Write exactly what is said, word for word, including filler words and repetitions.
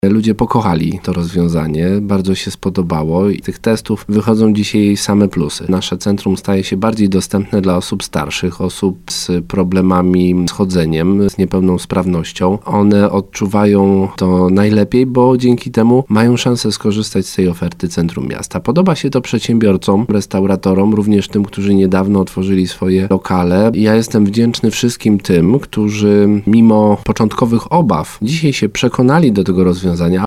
Ludzie pokochali to rozwiązanie, bardzo się spodobało i tych testów wychodzą dzisiaj same plusy. Nasze centrum staje się bardziej dostępne dla osób starszych, osób z problemami z chodzeniem, z niepełnosprawnością. One odczuwają to najlepiej, bo dzięki temu mają szansę skorzystać z tej oferty Centrum Miasta. Podoba się to przedsiębiorcom, restauratorom, również tym, którzy niedawno otworzyli swoje lokale. Ja jestem wdzięczny wszystkim tym, którzy mimo początkowych obaw dzisiaj się przekonali do tego rozwiązania.